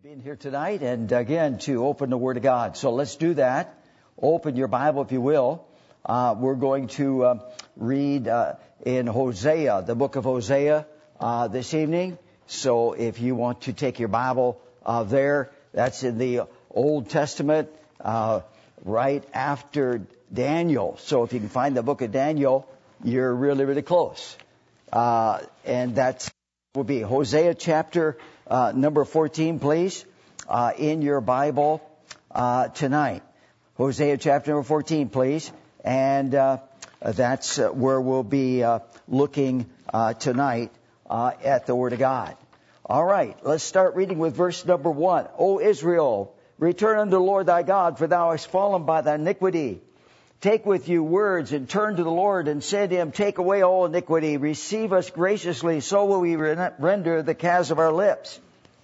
Being here tonight and again to open the Word of God. So let's do that. Open your Bible if you will. We're going to read in Hosea, the book of Hosea this evening. So if you want to take your Bible there, that's in the Old Testament right after Daniel. So if you can find the book of Daniel, you're really, really close. And that will be Hosea chapter number 14, please, in your Bible tonight. Hosea chapter number 14, please. And that's where we'll be looking tonight at the Word of God. All right, let's start reading with verse number 1. O Israel, return unto the Lord thy God, for thou hast fallen by thy iniquity. Take with you words and turn to the Lord and say to him, take away all iniquity, receive us graciously, so will we render the calves of our lips.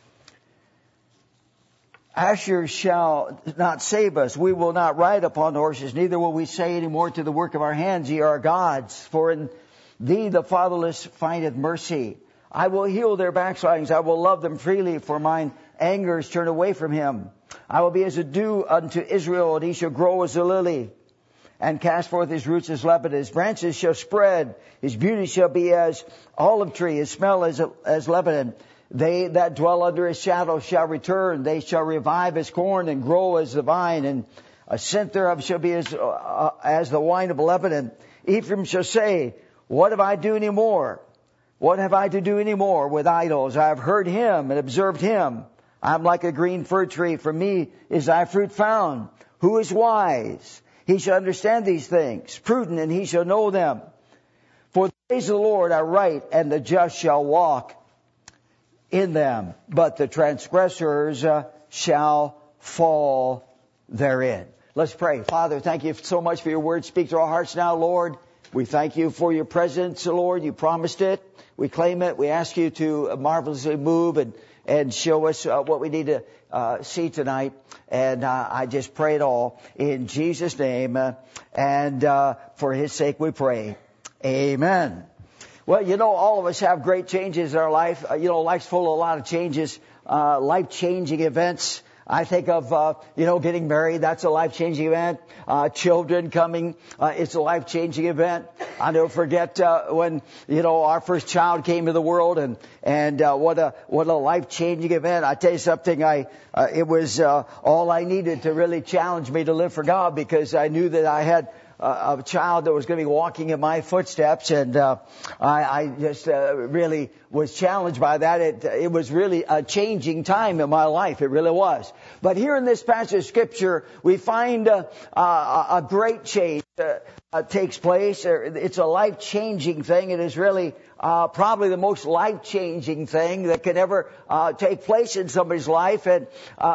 Asher shall not save us. We will not ride upon horses, neither will we say any more to the work of our hands, ye are our gods. For in thee the fatherless findeth mercy. I will heal their backslidings. I will love them freely, for mine anger is turned away from him. I will be as a dew unto Israel, and he shall grow as a lily, and cast forth his roots as Lebanon. His branches shall spread. His beauty shall be as olive tree. His smell as Lebanon. They that dwell under his shadow shall return. They shall revive his corn and grow as the vine. And a scent thereof shall be as the wine of Lebanon. Ephraim shall say, what have I to do any more? What have I to do any more with idols? I have heard him and observed him. I am like a green fir tree. For me is thy fruit found. Who is wise? He shall understand these things. Prudent, and he shall know them. For the ways of the Lord are right, and the just shall walk in them. But the transgressors shall fall therein. Let's pray. Father, thank you so much for your word. Speak to our hearts now, Lord. We thank you for your presence, Lord. You promised it. We claim it. We ask you to marvelously move and show us what we need to see tonight. And I just pray it all in Jesus' name. And for his sake we pray. Amen. Well, you know, all of us have great changes in our life. Life's full of a lot of changes, life-changing events. I think of, getting married. That's a life-changing event. Children coming. It's a life-changing event. I'll never forget, when, our first child came to the world and what a life-changing event. I tell you something, it was, all I needed to really challenge me to live for God, because I knew that I had a child that was going to be walking in my footsteps, and I just really was challenged by that. It was really a changing time in my life. It really was. But here in this passage of Scripture, we find a great change takes place. It's a life-changing thing. It is really probably the most life-changing thing that can ever take place in somebody's life. And,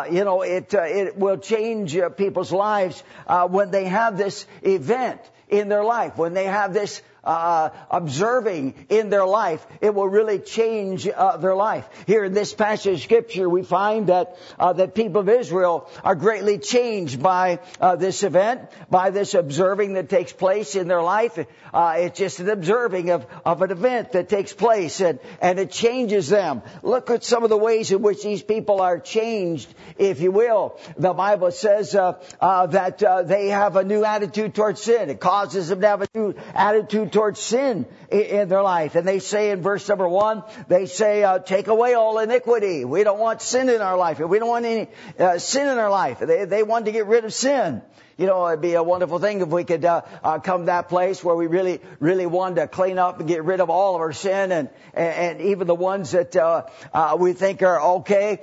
it will change people's lives when they have this event in their life, when they have this observing in their life. It will really change their life. Here in this passage of Scripture, we find that the people of Israel are greatly changed by this event, by this observing that takes place in their life. It's just an observing of an event that takes place, and it changes them. Look at some of the ways in which these people are changed, if you will. The Bible says that they have a new attitude towards sin. It causes them to have a new attitude towards sin in their life. And they say in verse number 1, they say, take away all iniquity. We don't want sin in our life. We don't want any sin in our life. They want to get rid of sin. It'd be a wonderful thing if we could come to that place where we really, really want to clean up and get rid of all of our sin and even the ones that we think are okay.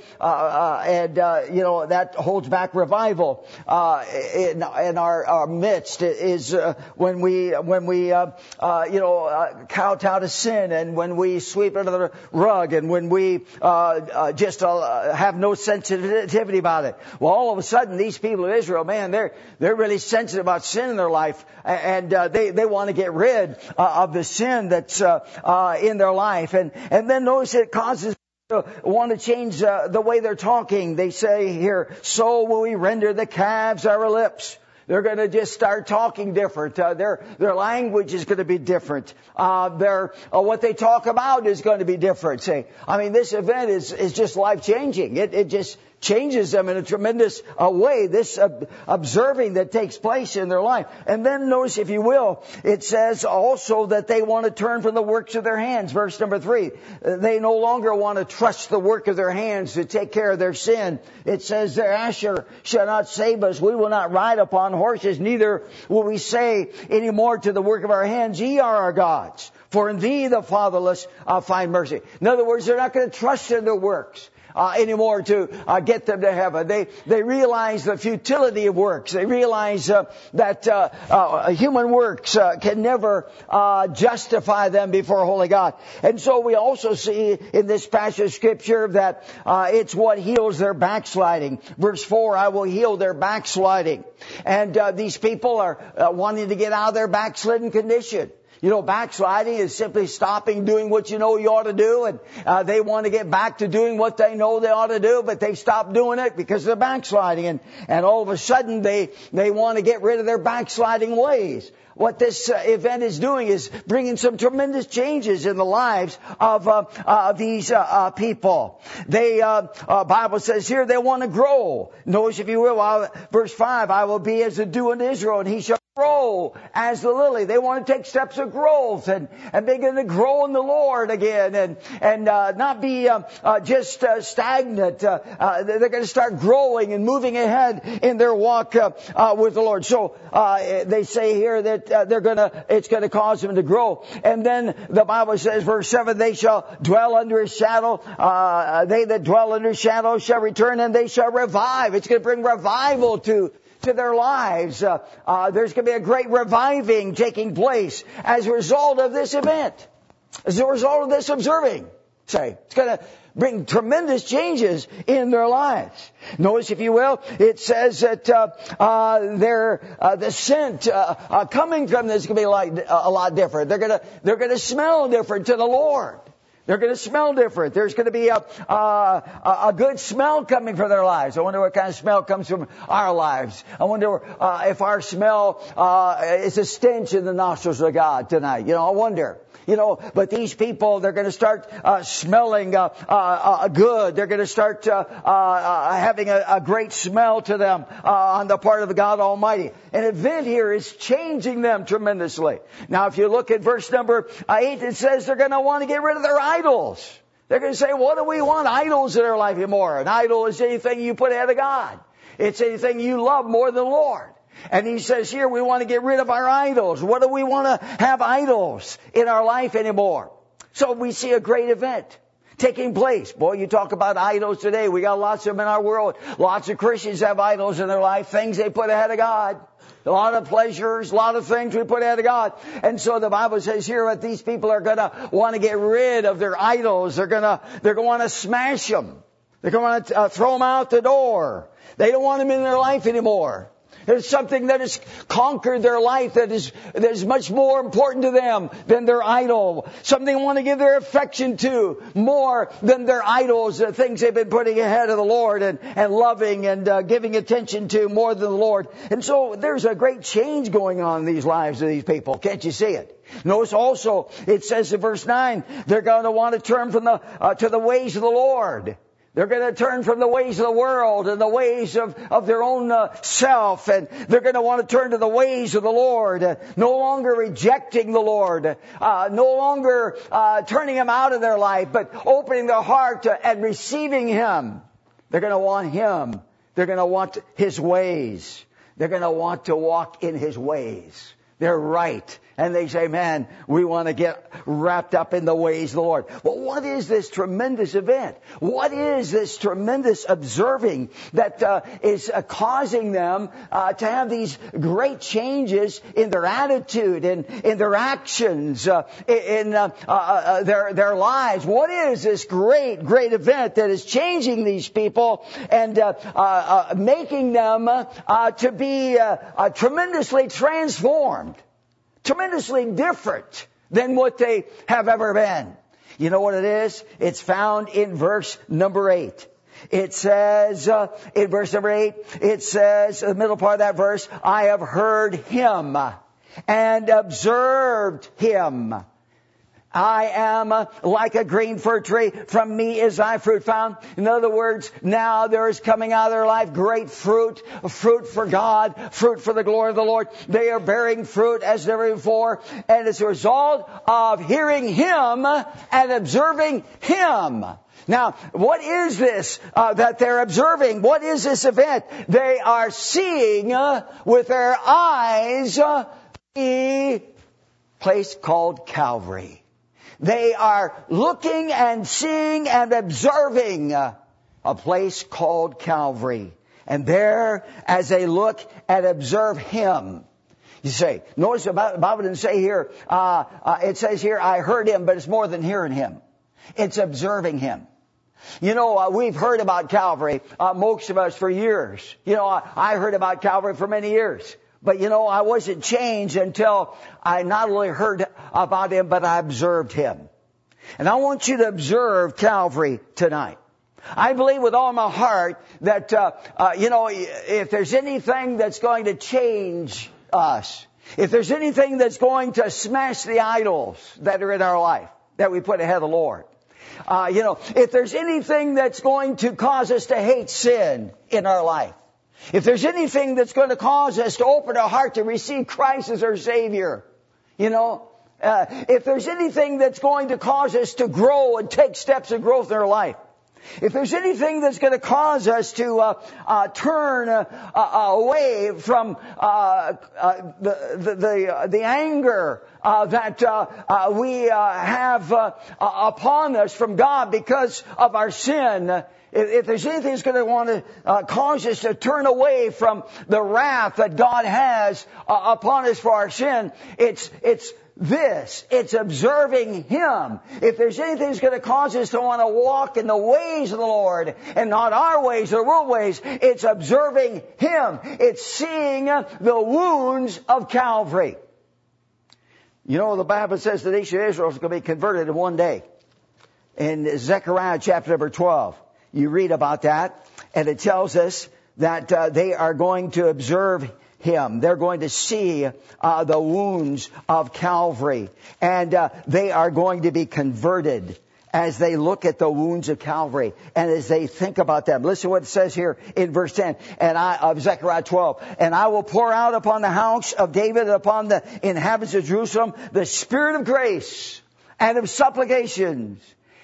That holds back revival in our midst is when we kowtow to sin, and when we sweep it under the rug, and when we just have no sensitivity about it. Well, all of a sudden, these people of Israel, man, they're really sensitive about sin in their life, and they want to get rid of the sin that's in their life. And then notice it causes them to want to change the way they're talking. They say here, so will we render the calves our lips. They're going to just start talking different. Their language is going to be different. What they talk about is going to be different. This event is just life changing. It just changes them in a tremendous way, this observing that takes place in their life. And then notice, if you will, it says also that they want to turn from the works of their hands. Verse number 3. They no longer want to trust the work of their hands to take care of their sin. It says, their Asher shall not save us. We will not ride upon horses, neither will we say any more to the work of our hands, ye are our gods. For in thee the fatherless find mercy. In other words, they're not going to trust in their works anymore to get them to heaven. They realize the futility of works. They realize that human works can never justify them before holy God. And so we also see in this passage of Scripture that it's what heals their backsliding. Verse 4, I will heal their backsliding. And these people are wanting to get out of their backslidden condition. Backsliding is simply stopping doing what you know you ought to do, and they want to get back to doing what they know they ought to do, but they stop doing it because they're backsliding, and all of a sudden they want to get rid of their backsliding ways. What this event is doing is bringing some tremendous changes in the lives of these people. Bible says here they want to grow. Notice, if you will, verse 5, I will be as the dew in Israel, and he shall grow as the lily. They want to take steps of growth and begin to grow in the Lord again and not be just stagnant. They're going to start growing and moving ahead in their walk with the Lord. So they say here that it's going to cause them to grow. And then the Bible says, verse 7, they shall dwell under his shadow. They that dwell under his shadow shall return, and they shall revive. It's going to bring revival to their lives. There's going to be a great reviving taking place as a result of this event, as a result of this observing. It's going to bring tremendous changes in their lives. Notice, if you will, it says that the scent coming from this is going to be a lot different. They're going to smell different to the Lord. They're going to smell different. There's going to be a good smell coming from their lives. I wonder what kind of smell comes from our lives. I wonder if our smell is a stench in the nostrils of God tonight. I wonder. But these people, they're going to start smelling good. They're going to start having a great smell to them on the part of God Almighty. An event here is changing them tremendously. Now, if you look at verse number 8, it says they're going to want to get rid of their idols. They're going to say, what do we want idols in our life anymore? An idol is anything you put ahead of God. It's anything you love more than the Lord. And he says here, we want to get rid of our idols. What do we want to have idols in our life anymore? So we see a great event taking place. Boy, you talk about idols today. We got lots of them in our world. Lots of Christians have idols in their life, things they put ahead of God. A lot of pleasures, a lot of things we put ahead of God. And so the Bible says here that these people are going to want to get rid of their idols. They're going to want to smash them. They're going to throw them out the door. They don't want them in their life anymore. There's something that has conquered their life that is much more important to them than their idol. Something they want to give their affection to more than their idols, the things they've been putting ahead of the Lord and loving and giving attention to more than the Lord. And so there's a great change going on in these lives of these people. Can't you see it? Notice also, it says in verse 9, they're going to want to turn from to the ways of the Lord. They're going to turn from the ways of the world and the ways of their own self, and they're going to want to turn to the ways of the Lord, no longer rejecting the Lord, no longer turning Him out of their life, but opening their heart and receiving Him. They're going to want Him. They're going to want His ways. They're going to want to walk in His ways. They're right. And they say, man, we want to get wrapped up in the ways of the Lord. But what is this tremendous event? What is this tremendous observing that is causing them to have these great changes in their attitude and in their actions, in their lives? What is this great event that is changing these people and making them to be tremendously transformed? Tremendously different than what they have ever been. You know what it is? It's found in verse number 8. It says, in verse number 8, it says, the middle part of that verse, I have heard him and observed him. I am like a green fir tree. From me is thy fruit found. In other words, now there is coming out of their life great fruit. Fruit for God. Fruit for the glory of the Lord. They are bearing fruit as never before. And it's a result of hearing him and observing him. Now, what is this that they're observing? What is this event? They are seeing with their eyes the place called Calvary. They are looking and seeing and observing a place called Calvary. And there, as they look and observe him, you say, notice the Bible didn't say here, it says here, I heard him, but it's more than hearing him. It's observing him. You know, we've heard about Calvary, most of us for years. You know, I heard about Calvary for many years. But you know, I wasn't changed until I not only heard about him, but I observed him. And I want you to observe Calvary tonight. I believe with all my heart that, you know, if there's anything that's going to change us, if there's anything that's going to smash the idols that are in our life, that we put ahead of the Lord, you know, if there's anything that's going to cause us to hate sin in our life, if there's anything that's going to cause us to open our heart to receive Christ as our Savior, you know, if there's anything that's going to cause us to grow and take steps of growth in our life, if there's anything that's going to cause us to turn away from the anger that we have upon us from God because of our sin, if there's anything that's going to want to cause us to turn away from the wrath that God has upon us for our sin, it's observing him. If there's anything that's going to cause us to want to walk in the ways of the Lord and not our ways or the world ways, it's observing him. It's seeing the wounds of Calvary. You know, the Bible says the nation of Israel is going to be converted in one day. In Zechariah chapter number 12. You read about that, and it tells us that they are going to observe him. They're going to see the wounds of Calvary, and they are going to be converted as they look at the wounds of Calvary and as they think about them. Listen to what it says here in verse 10 of Zechariah 12. And I will pour out upon the house of David and upon the inhabitants of Jerusalem the spirit of grace and of supplications.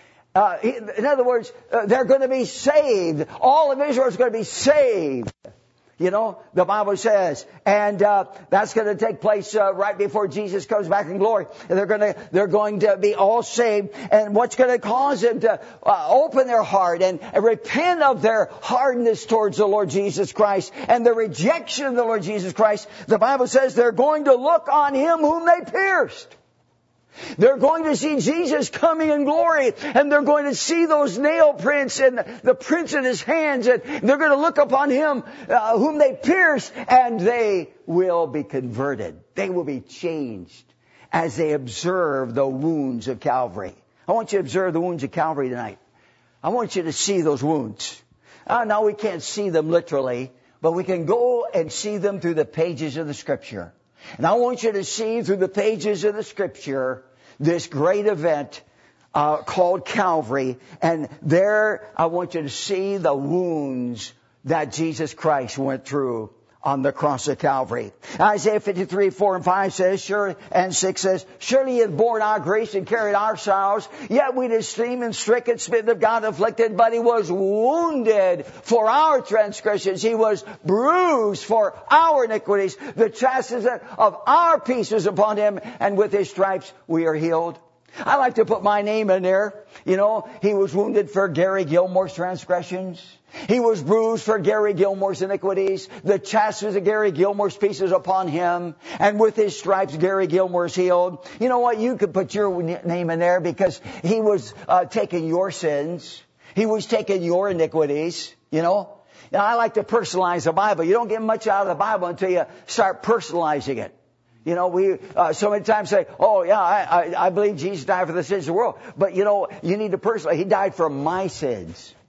In other words, they're going to be saved. All of Israel is going to be saved. You know, the Bible says, and that's going to take place right before Jesus comes back in glory. And they're going to be all saved. And what's going to cause them to open their heart and repent of their hardness towards the Lord Jesus Christ and the rejection of the Lord Jesus Christ? The Bible says they're going to look on him whom they pierced. They're going to see Jesus coming in glory, and they're going to see those nail prints and the prints in his hands, and they're going to look upon him whom they pierced, and they will be converted. They will be changed as they observe the wounds of Calvary. I want you to observe the wounds of Calvary tonight. I want you to see those wounds. Now we can't see them literally, but we can go and see them through the pages of the Scripture. And I want you to see through the pages of the Scripture this great event called Calvary. And there I want you to see the wounds that Jesus Christ went through on the cross of Calvary. Isaiah 53, 4 and 5 says, sure, and 6 says, surely he hath borne our griefs and carried our sorrows, yet we esteemed him stricken, smitten of God, afflicted, but he was wounded for our transgressions. He was bruised for our iniquities. The chastisement of our peace was upon him, and with his stripes we are healed. I like to put my name in there. You know, he was wounded for Gary Gilmore's transgressions. He was bruised for Gary Gilmore's iniquities. The chastisement of Gary Gilmore's peace is upon him. And with his stripes, Gary Gilmore's healed. You know what? You could put your name in there because he was taking your sins. He was taking your iniquities, you know. Now, I like to personalize the Bible. You don't get much out of the Bible until you start personalizing it. You know, we so many times say, oh, yeah, I believe Jesus died for the sins of the world. But, you know, you need to personalize. He died for my sins.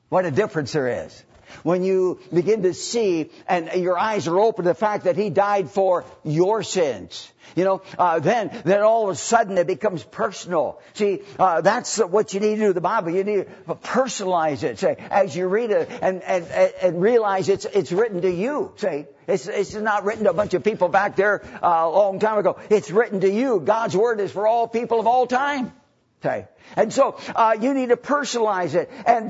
What a difference there is. When you begin to see and your eyes are open to the fact that He died for your sins. Then all of a sudden it becomes personal. See, that's what you need to do with the Bible. You need to personalize it. Say, as you read it and realize it's written to you. Say, it's not written to a bunch of people back there a long time ago. It's written to you. God's Word is for all people of all time. Okay. And so, you need to personalize it. And,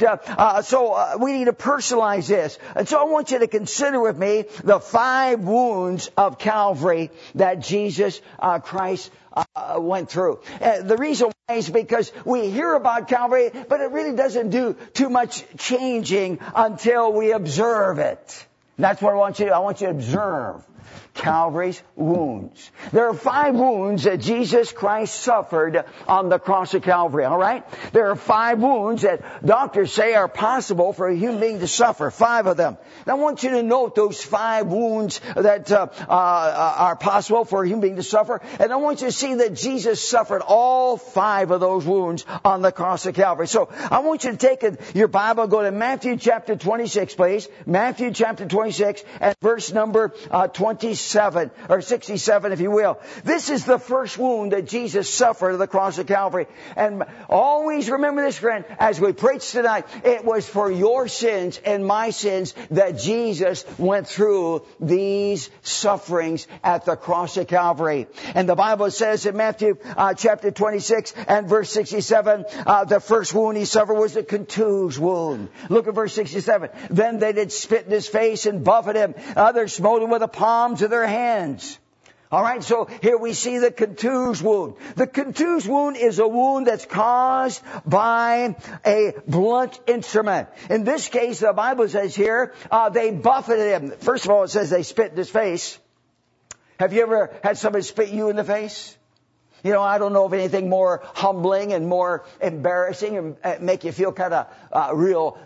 so we need to personalize this. And so I want you to consider with me the 5 wounds of Calvary that Jesus Christ went through. The reason why is because we hear about Calvary, but it really doesn't do too much changing until we observe it. And that's what I want you to observe. Calvary's wounds. There are 5 wounds that Jesus Christ suffered on the cross of Calvary, all right? There are 5 wounds that doctors say are possible for a human being to suffer. 5 of them. And I want you to note those 5 wounds that are possible for a human being to suffer. And I want you to see that Jesus suffered all 5 of those wounds on the cross of Calvary. So I want you to take your Bible, go to Matthew chapter 26, please. Matthew chapter 26 and verse number 27 or 67, if you will. This is the first wound that Jesus suffered at the cross of Calvary. And always remember this, friend, as we preach tonight, it was for your sins and my sins that Jesus went through these sufferings at the cross of Calvary. And the Bible says in Matthew chapter 26 and verse 67, the first wound He suffered was the contused wound. Look at verse 67. Then they did spit in His face and buffet Him. Others smote Him with the palms of their hands. All right, so here we see the contused wound. The contused wound is a wound that's caused by a blunt instrument. In this case, the Bible says here, they buffeted Him. First of all, it says they spit in His face. Have you ever had somebody spit you in the face? You know, I don't know of anything more humbling and more embarrassing and make you feel kind of real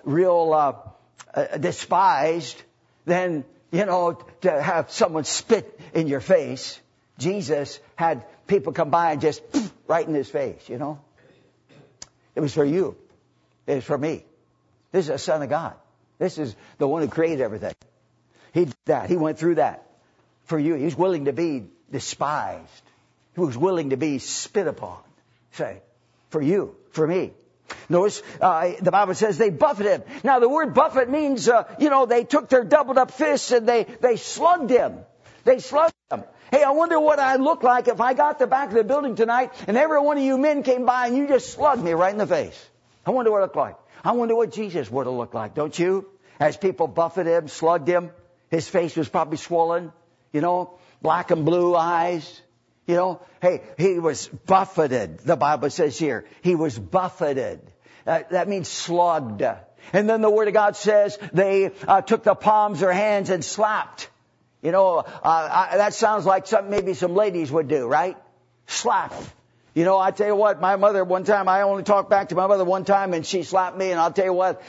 despised than, to have someone spit in your face. Jesus had people come by and just right in His face, It was for you. It was for me. This is the Son of God. This is the one who created everything. He did that. He went through that for you. He was willing to be despised. He was willing to be spit upon. Say, for you, for me. Notice, the Bible says they buffeted Him. Now the word buffet means, they took their doubled up fists and they slugged Him. They slugged Him. Hey, I wonder what I'd look like if I got to the back of the building tonight and every one of you men came by and you just slugged me right in the face. I wonder what it looked like. I wonder what Jesus would have looked like, don't you? As people buffeted Him, slugged Him, His face was probably swollen, black and blue eyes. Hey, He was buffeted. The Bible says here, He was buffeted. That means slugged. And then the Word of God says they took the palms of their hands and slapped. That sounds like something maybe some ladies would do, right? Slap. I tell you what, my mother one time, I only talked back to my mother one time and she slapped me, and I'll tell you what,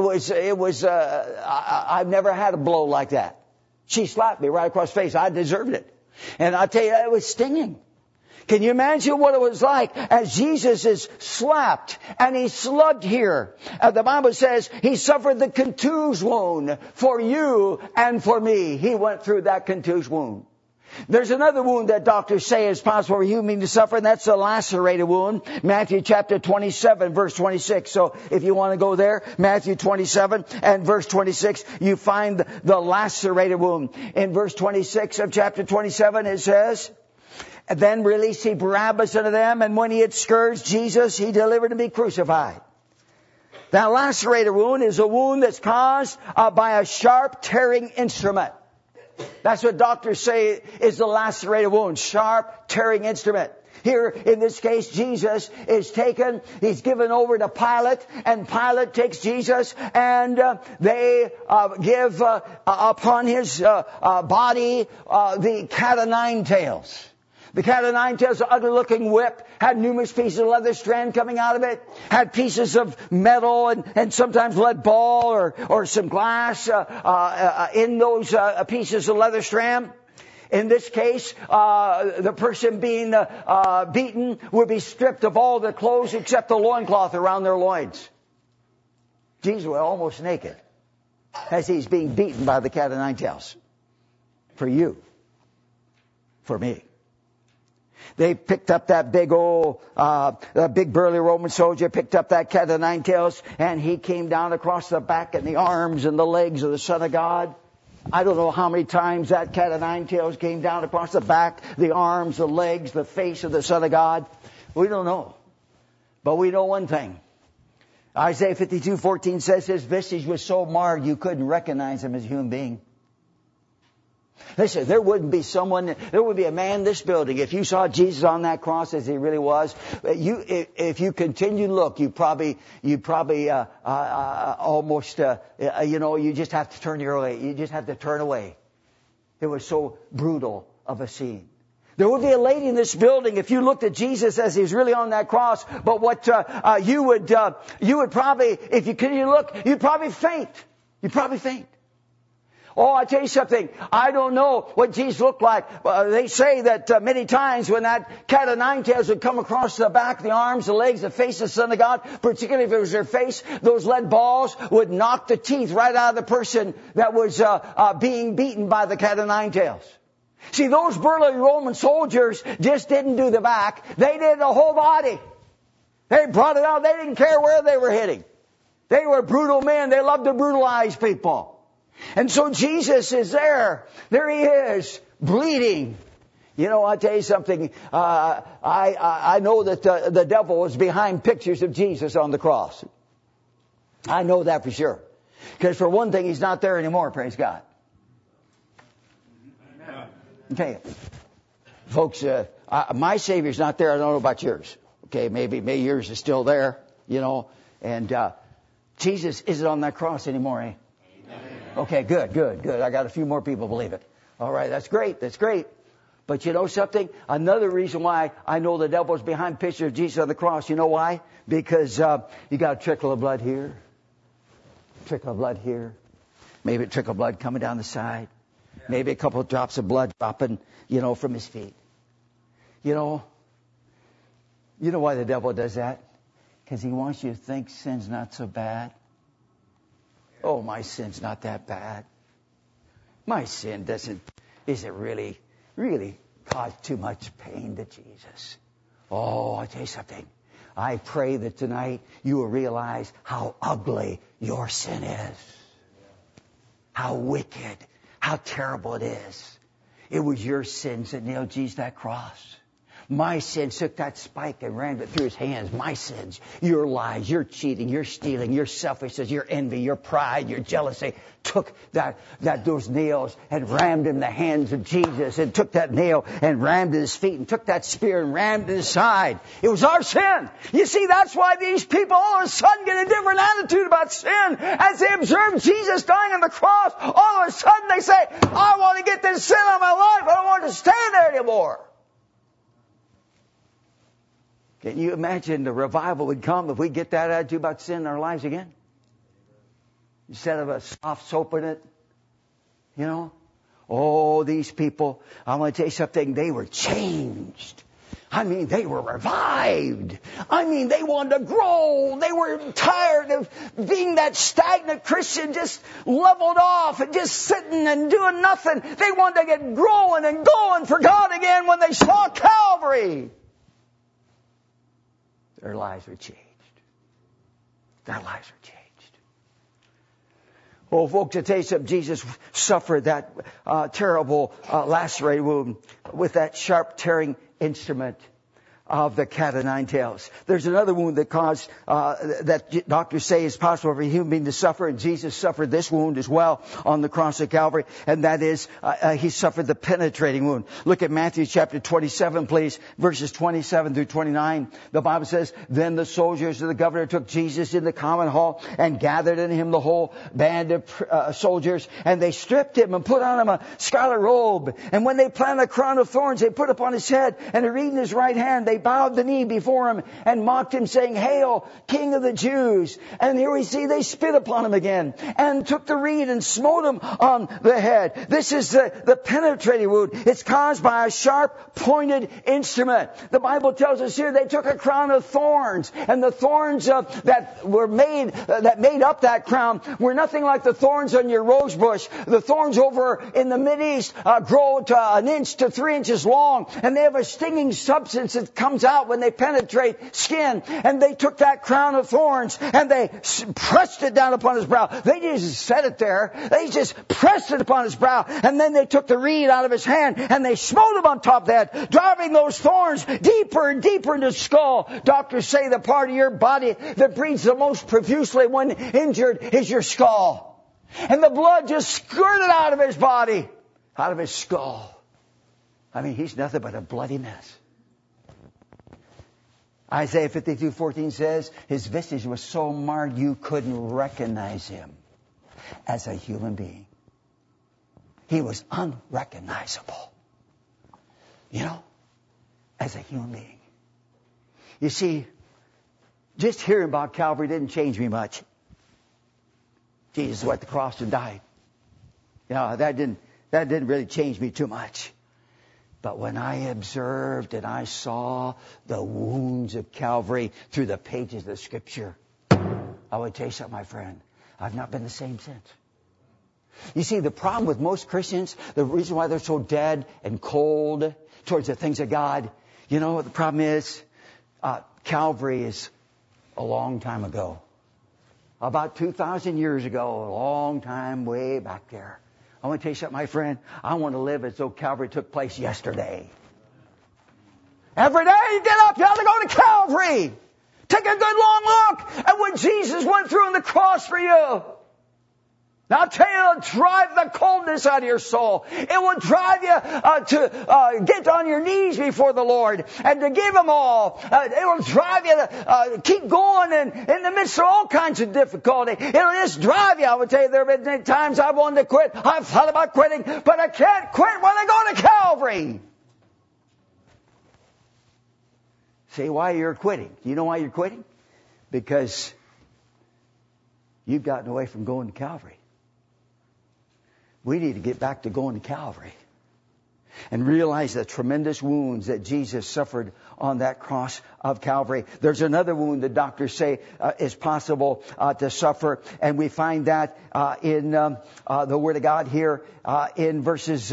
I've never had a blow like that. She slapped me right across the face. I deserved it. And I tell you, it was stinging. Can you imagine what it was like as Jesus is slapped and He's slugged here? The Bible says He suffered the contused wound for you and for me. He went through that contused wound. There's another wound that doctors say is possible for a human being to suffer, and that's the lacerated wound. Matthew chapter 27, verse 26. So if you want to go there, Matthew 27 and verse 26, you find the lacerated wound. In verse 26 of chapter 27, it says, then released He Barabbas unto them, and when He had scourged Jesus, He delivered Him to be crucified. That lacerated wound is a wound that's caused by a sharp tearing instrument. That's what doctors say is the lacerated wound, sharp tearing instrument. Here, in this case, Jesus is taken, He's given over to Pilate, and Pilate takes Jesus, and they give upon His body the cat o' nine tails. The cat o' nine tails, an ugly-looking whip, had numerous pieces of leather strand coming out of it, had pieces of metal and sometimes lead ball or some glass in those pieces of leather strand. In this case, the person being beaten would be stripped of all their clothes except the loincloth around their loins. Jesus was almost naked as he's being beaten by the cat of nine tails. For you. For me. They picked up that big big burly Roman soldier, picked up that cat of nine tails, and he came down across the back and the arms and the legs of the Son of God. I don't know how many times that cat of nine tails came down across the back, the arms, the legs, the face of the Son of God. We don't know. But we know one thing. Isaiah 52:14 says his visage was so marred you couldn't recognize him as a human being. Listen, there wouldn't be a man in this building, if you saw Jesus on that cross as he really was, if you continue to look, you probably almost, you just have to turn your way. You just have to turn away. It was so brutal of a scene. There would be a lady in this building if you looked at Jesus as he was really on that cross, but what you would probably, if you continue to look, you'd probably faint. You'd probably faint. Oh, I tell you something. I don't know what Jesus looked like. They say that many times when that cat of nine tails would come across the back, the arms, the legs, the face of the Son of God, particularly if it was their face, those lead balls would knock the teeth right out of the person that was being beaten by the cat of nine tails. See, those burly Roman soldiers just didn't do the back. They did the whole body. They brought it out. They didn't care where they were hitting. They were brutal men. They loved to brutalize people. And so Jesus is there. There he is, bleeding. You know, I'll tell you something. I know that the devil was behind pictures of Jesus on the cross. I know that for sure. Because for one thing, he's not there anymore, praise God. Okay. Folks, my Savior's not there. I don't know about yours. Okay, maybe yours is still there, and Jesus isn't on that cross anymore, eh? Okay, good. I got a few more people believe it. All right, that's great. But you know something? Another reason why I know the devil's behind picture of Jesus on the cross, you know why? Because you got a trickle of blood here, maybe a trickle of blood coming down the side, maybe a couple of drops of blood dropping, from his feet. You know why the devil does that? Because he wants you to think sin's not so bad. Oh, my sin's not that bad. My sin isn't really cause too much pain to Jesus. Oh, I'll tell you something. I pray that tonight you will realize how ugly your sin is. How wicked, how terrible it is. It was your sins that nailed Jesus to that cross. My sins took that spike and rammed it through his hands. My sins, your lies, your cheating, your stealing, your selfishness, your envy, your pride, your jealousy, took those nails and rammed in the hands of Jesus, and took that nail and rammed in his feet, and took that spear and rammed in his side. It was our sin. You see, that's why these people all of a sudden get a different attitude about sin. As they observe Jesus dying on the cross, all of a sudden they say, I want to get this sin out of my life. I don't want to stand there anymore. Can you imagine the revival would come if we get that attitude about sin in our lives again? Instead of a soft soaping it, Oh, these people, I want to tell you something, they were changed. They were revived. They wanted to grow. They were tired of being that stagnant Christian, just leveled off and just sitting and doing nothing. They wanted to get growing and going for God again when they saw Calvary. Their lives were changed. Oh, folks, to tell you something, Jesus suffered that terrible lacerated wound with that sharp tearing instrument of the cat of nine tails. There's another wound that caused, that doctors say is possible for a human being to suffer, and Jesus suffered this wound as well on the cross of Calvary, and that is, he suffered the penetrating wound. Look at Matthew chapter 27, please, verses 27 through 29. The Bible says, Then the soldiers of the governor took Jesus in the common hall and gathered in him the whole band of soldiers, and they stripped him and put on him a scarlet robe. And when they planted a crown of thorns, they put upon his head, and a reed in his right hand, they they bowed the knee before him and mocked him, saying, Hail, King of the Jews. And here we see they spit upon him again and took the reed and smote him on the head. This is the penetrating wound. It's caused by a sharp pointed instrument. The Bible tells us here they took a crown of thorns, and the thorns that made up that crown were nothing like the thorns on your rose bush. The thorns over in the Mideast grow to 1 inch to 3 inches long, and they have a stinging substance that comes out when they penetrate skin. And they took that crown of thorns and they pressed it down upon his brow. They didn't just set it there. They just pressed it upon his brow. And then they took the reed out of his hand and they smote him on top of that, driving those thorns deeper and deeper into the skull. Doctors say the part of your body that bleeds the most profusely when injured is your skull. And the blood just squirted out of his body, out of his skull. I mean, he's nothing but a bloody mess. Isaiah 52:14 says, his visage was so marred you couldn't recognize him as a human being. He was unrecognizable, as a human being. You see, just hearing about Calvary didn't change me much. Jesus went to the cross and died. That didn't really change me too much. But when I observed and I saw the wounds of Calvary through the pages of the Scripture, I would tell you something, my friend. I've not been the same since. You see, the problem with most Christians, the reason why they're so dead and cold towards the things of God, the problem is Calvary is a long time ago. About 2,000 years ago, a long time way back there. I want to tell you something, my friend. I want to live as though Calvary took place yesterday. Every day you get up, you ought to go to Calvary. Take a good long look at what Jesus went through on the cross for you. Now I'll tell you, it'll drive the coldness out of your soul. It will drive you to get on your knees before the Lord and to give Him all. It will drive you to keep going in the midst of all kinds of difficulty. It'll just drive you. I would tell you, there have been times I've wanted to quit. I've thought about quitting, but I can't quit when I go to Calvary. Say why you're quitting. Do you know why you're quitting? Because you've gotten away from going to Calvary. We need to get back to going to Calvary and realize the tremendous wounds that Jesus suffered on that cross of Calvary. There's another wound that doctors say is possible to suffer, and we find that in the Word of God here in verses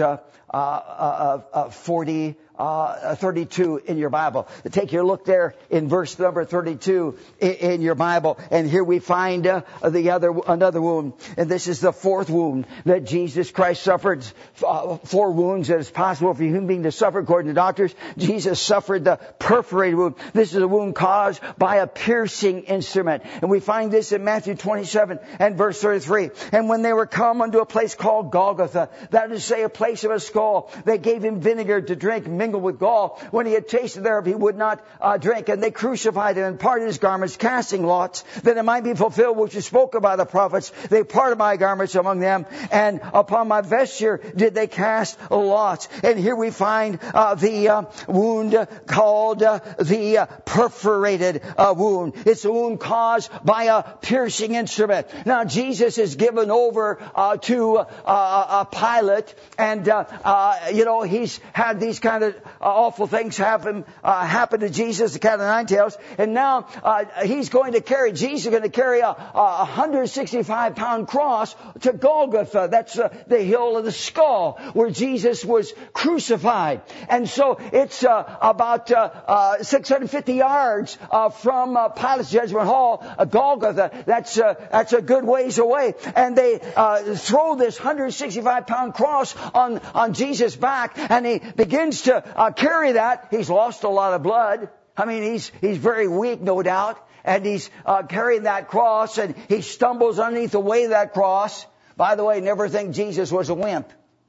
32 in your Bible. Take your look there in verse number 32 in your Bible. And here we find another wound. And this is the fourth wound that Jesus Christ suffered. 4 wounds that is possible for a human being to suffer according to doctors. Jesus suffered the perforated wound. This is a wound caused by a piercing instrument. And we find this in Matthew 27 and verse 33. And when they were come unto a place called Golgotha, that is to say, a place of a skull, they gave him vinegar to drink, mingled with gall. When he had tasted thereof, he would not drink. And they crucified him and parted his garments, casting lots, that it might be fulfilled which is spoken by the prophets. They parted my garments among them, and upon my vesture did they cast lots. And here we find the wound called the perforated wound. It's a wound caused by a piercing instrument. Now Jesus is given over to a Pilate, and he's had these kind of awful things happen to Jesus, the cat of nine tails, and now Jesus is going to carry a 165-pound cross to Golgotha. That's the hill of the skull where Jesus was crucified. And so it's about 650 yards from Pilate's judgment hall, Golgotha. That's a good ways away. And they throw this 165-pound cross on Jesus' back, and he begins to carry that. He's lost a lot of blood. I mean, he's very weak, no doubt. And he's carrying that cross, and he stumbles underneath the weight of that cross. By the way, never think Jesus was a wimp.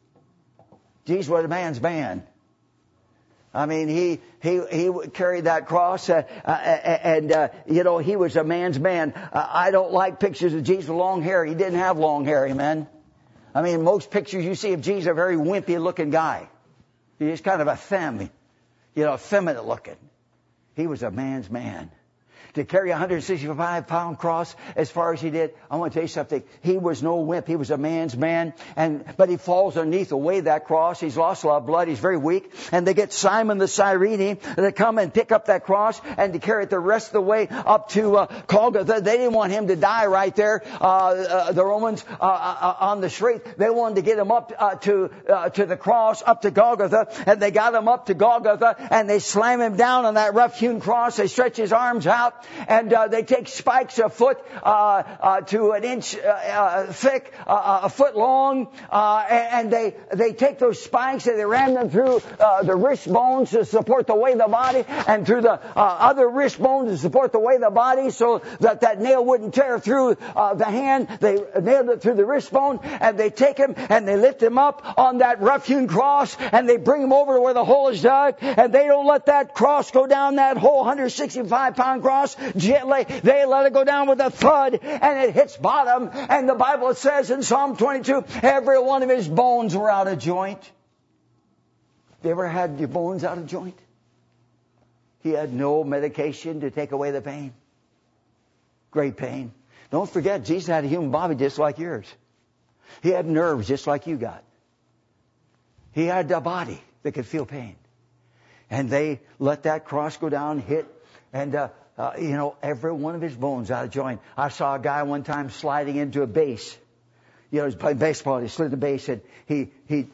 Jesus was a man's man. I mean, he carried that cross, and he was a man's man. I don't like pictures of Jesus with long hair. He didn't have long hair, amen. I mean, most pictures you see of Jesus are a very wimpy looking guy. He's kind of a femme, effeminate looking. He was a man's man. To carry a 165-pound cross as far as he did, I want to tell you something. He was no wimp. He was a man's man. But he falls underneath the weight of that cross. He's lost a lot of blood. He's very weak. And they get Simon the Cyrene to come and pick up that cross and to carry it the rest of the way up to Golgotha. They didn't want him to die right there. The Romans on the street. They wanted to get him up to the cross, up to Golgotha. And they got him up to Golgotha and they slam him down on that rough-hewn cross. They stretch his arms out. And they take spikes a foot to an inch thick, a foot long, and they take those spikes and they ram them through the wrist bones to support the weight of the body, and through the other wrist bones to support the weight of the body, so that nail wouldn't tear through the hand. They nailed it through the wrist bone, and they take him and they lift him up on that rough-hewn cross, and they bring him over to where the hole is dug, and they don't let that cross go down that whole 165-pound cross gently. They let it go down with a thud, and it hits bottom. And the Bible says in Psalm 22, every one of his bones were out of joint. You ever had your bones out of joint? He had no medication to take away the pain. Great pain. Don't forget, Jesus had a human body just like yours. He had nerves just like you got. He had a body that could feel pain. And they let that cross go down, hit, and every one of his bones out of joint. I saw a guy one time sliding into a base. He was playing baseball. He slid the base, and he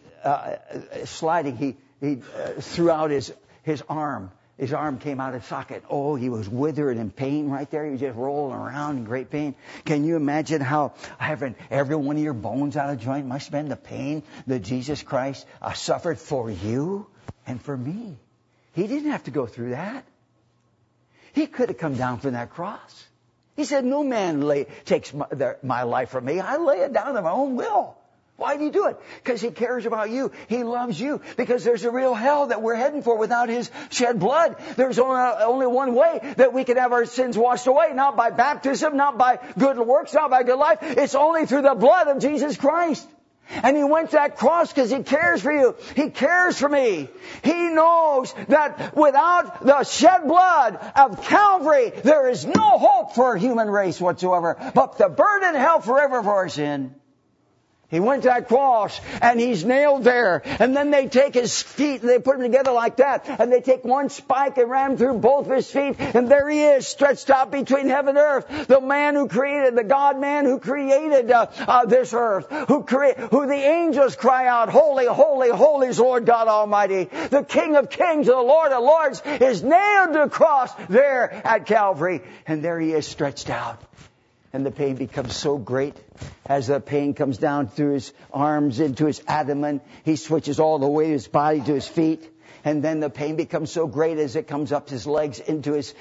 threw out his arm. His arm came out of socket. Oh, he was withered in pain right there. He was just rolling around in great pain. Can you imagine how having every one of your bones out of joint must have been the pain that Jesus Christ suffered for you and for me? He didn't have to go through that. He could have come down from that cross. He said, no man takes my life from me. I lay it down of my own will. Why do you do it? Because He cares about you. He loves you. Because there's a real hell that we're heading for without His shed blood. There's only one way that we can have our sins washed away. Not by baptism, not by good works, not by good life. It's only through the blood of Jesus Christ. And He went to that cross because He cares for you. He cares for me. He knows that without the shed blood of Calvary, there is no hope for a human race whatsoever, but the burden in hell forever for our sin. He went to that cross, and He's nailed there. And then they take His feet, and they put them together like that. And they take one spike and ram through both of His feet. And there He is, stretched out between heaven and earth. The man who created, the God-man who created this earth. Who the angels cry out, holy, holy, holy is Lord God Almighty. The King of kings and the Lord of lords is nailed to the cross there at Calvary. And there He is, stretched out. And the pain becomes so great as the pain comes down through His arms into His abdomen. He switches all the way His body to His feet. And then the pain becomes so great as it comes up His legs into His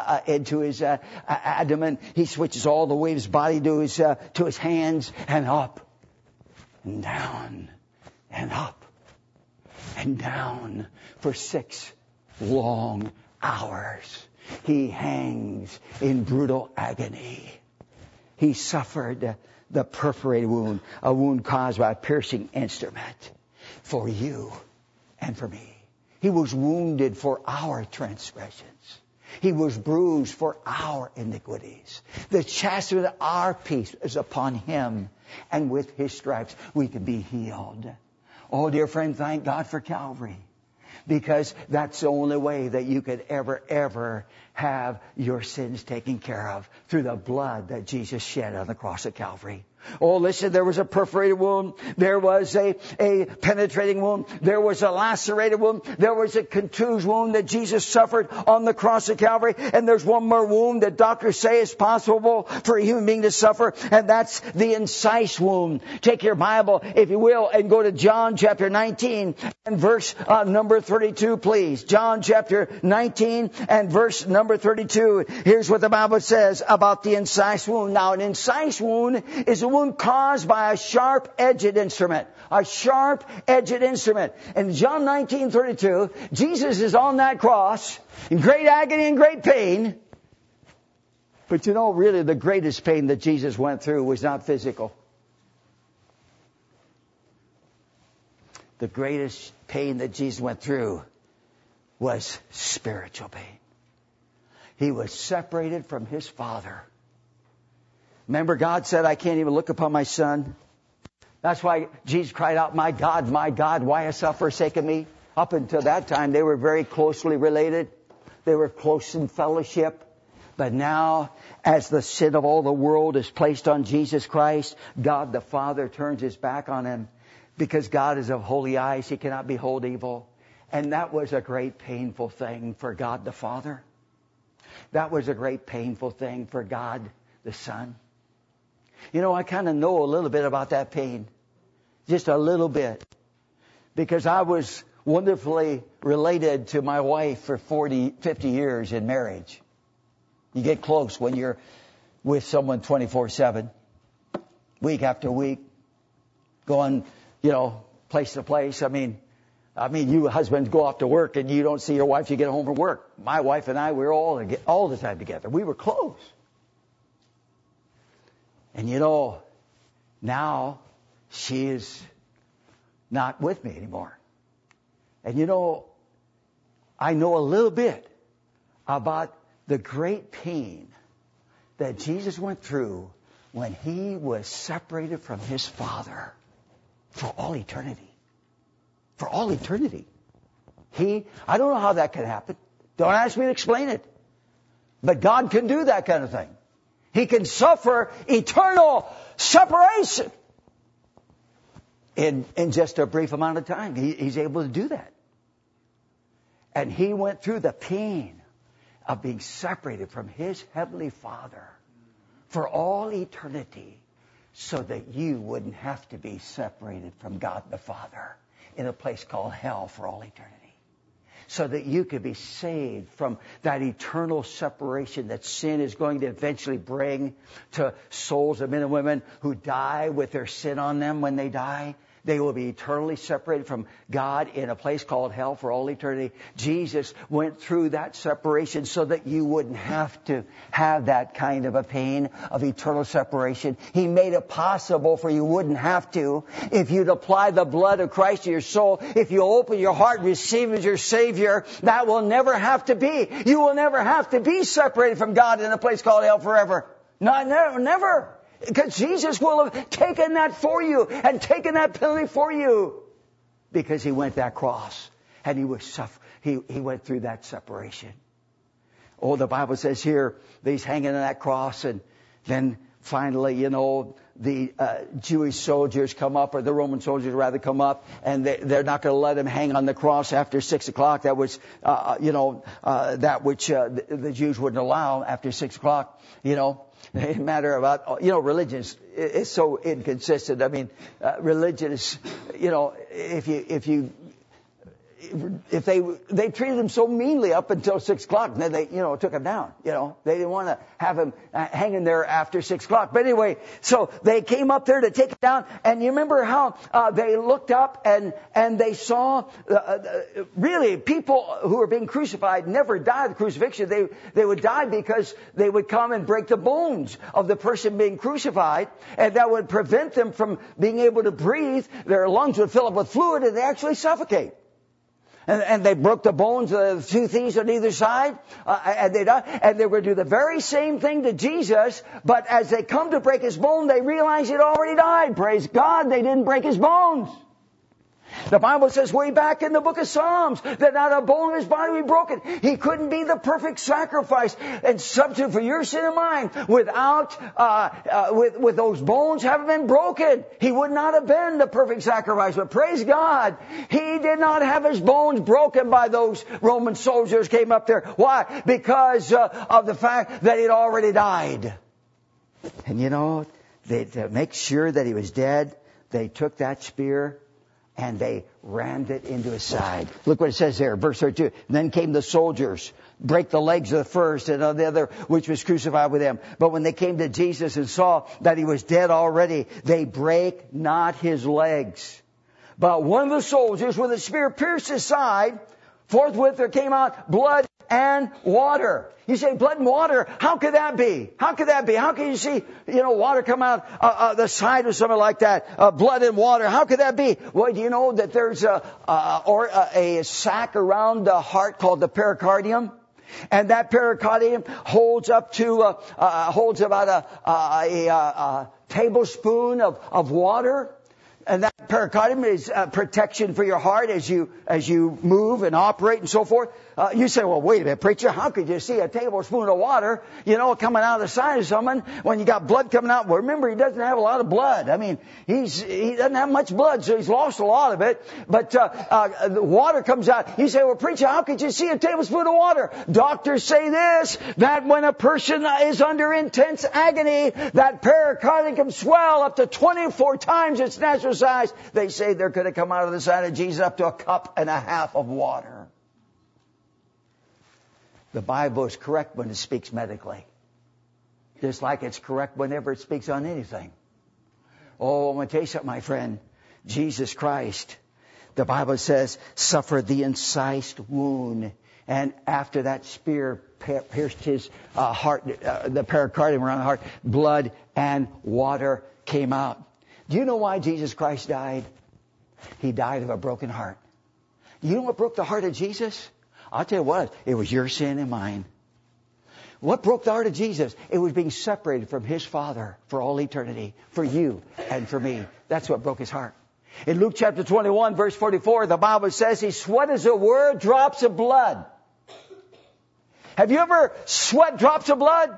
abdomen. He switches all the way His body to His hands, and up and down and up and down for 6 long hours. He hangs in brutal agony. He suffered the perforated wound, a wound caused by a piercing instrument for you and for me. He was wounded for our transgressions. He was bruised for our iniquities. The chastisement of our peace is upon Him, and with His stripes we can be healed. Oh, dear friend, thank God for Calvary. Because that's the only way that you could ever have your sins taken care of, through the blood that Jesus shed on the cross of Calvary. Oh, listen, there was a perforated wound. There was a penetrating wound. There was a lacerated wound. There was a contused wound that Jesus suffered on the cross of Calvary. And there's one more wound that doctors say is possible for a human being to suffer. And that's the incise wound. Take your Bible, if you will, and go to John chapter 19 and verse number 32, please. John chapter 19 and verse number 32. Here's what the Bible says about the incise wound. Now, an incise wound is a wound caused by a sharp-edged instrument. A sharp-edged instrument. In John 19:32, Jesus is on that cross in great agony and great pain. But you know, really the greatest pain that Jesus went through was not physical. The greatest pain that Jesus went through was spiritual pain. He was separated from his Father. Remember, God said, I can't even look upon my son. That's why Jesus cried out, my God, why hast thou forsaken me? Up until that time, they were very closely related. They were close in fellowship. But now, as the sin of all the world is placed on Jesus Christ, God the Father turns his back on him. Because God is of holy eyes, he cannot behold evil. And that was a great painful thing for God the Father. That was a great painful thing for God the Son. You know, I kind of know a little bit about that pain. Just a little bit. Because I was wonderfully related to my wife for 50 years in marriage. You get close when you're with someone 24/7, week after week, going, place to place. I mean, you husbands go off to work and you don't see your wife till you get home from work. My wife and I, we were all the time together. We were close. And now she is not with me anymore. And I know a little bit about the great pain that Jesus went through when he was separated from his Father for all eternity. For all eternity. I don't know how that can happen. Don't ask me to explain it. But God can do that kind of thing. He can suffer eternal separation in just a brief amount of time. He's able to do that. And he went through the pain of being separated from his heavenly Father for all eternity so that you wouldn't have to be separated from God the Father in a place called hell for all eternity. So that you could be saved from that eternal separation that sin is going to eventually bring to souls of men and women who die with their sin on them when they die. They will be eternally separated from God in a place called hell for all eternity. Jesus went through that separation so that you wouldn't have to have that kind of a pain of eternal separation. He made it possible for you wouldn't have to. If you'd apply the blood of Christ to your soul, if you open your heart and receive Him as your Savior, that will never have to be. You will never have to be separated from God in a place called hell forever. Never. Because Jesus will have taken that for you and taken that penalty for you. Because He went that cross and He went through that separation. Oh, the Bible says here that He's hanging on that cross, and then finally, the Jewish soldiers come up, or the Roman soldiers rather come up, and they're not going to let Him hang on the cross after 6 o'clock. That was, that which the Jews wouldn't allow after 6 o'clock, No matter about, religion is so inconsistent. I mean, religion is, if they treated him so meanly up until 6 o'clock, and then they, took him down. They didn't want to have him hanging there after 6 o'clock. But anyway, so they came up there to take him down. And you remember how they looked up and they saw really people who were being crucified never died of crucifixion. They would die because they would come and break the bones of the person being crucified, and that would prevent them from being able to breathe. Their lungs would fill up with fluid, and they actually suffocate. And they broke the bones of the two thieves on either side, and they died. And they would do the very same thing to Jesus, but as they come to break His bone, they realize He'd already died. Praise God, they didn't break His bones. The Bible says way back in the book of Psalms that not a bone of His body would be broken. He couldn't be the perfect sacrifice and substitute for your sin and mine without, with those bones having been broken. He would not have been the perfect sacrifice. But praise God, He did not have His bones broken by those Roman soldiers who came up there. Why? Because of the fact that He'd already died. And to make sure that He was dead, they took that spear and they rammed it into His side. Look what it says there, verse 32. Then came the soldiers, break the legs of the first and of the other, which was crucified with Him. But when they came to Jesus and saw that He was dead already, they brake not His legs. But one of the soldiers with a spear pierced His side. Forthwith there came out blood and water. You say blood and water, how could that be? How could that be? How can you see, water come out the side of something like that? Blood and water, how could that be? Well, do you know that there's a sac around the heart called the pericardium? And that pericardium holds up to, holds about a tablespoon of water. And that pericardium is protection for your heart as you move and operate and so forth. You say, well, wait a minute, preacher, how could you see a tablespoon of water, coming out of the side of someone when you got blood coming out? Well, remember, he doesn't have a lot of blood. I mean, he doesn't have much blood, so he's lost a lot of it. But the water comes out. You say, well, preacher, how could you see a tablespoon of water? Doctors say this, that when a person is under intense agony, that pericardium can swell up to 24 times its natural size. They say they're going to come out of the side of Jesus up to 1.5 cups of water. The Bible is correct when it speaks medically. Just like it's correct whenever it speaks on anything. Oh, I'm going to tell you something, my friend. Jesus Christ, the Bible says, suffered the incised wound. And after that spear pierced his heart, the pericardium around the heart, blood and water came out. Do you know why Jesus Christ died? He died of a broken heart. Do you know what broke the heart of Jesus? I'll tell you what, it was your sin and mine. What broke the heart of Jesus? It was being separated from His Father for all eternity, for you and for me. That's what broke His heart. In Luke chapter 21, verse 44, the Bible says He sweat as it were drops of blood. Have you ever sweat drops of blood?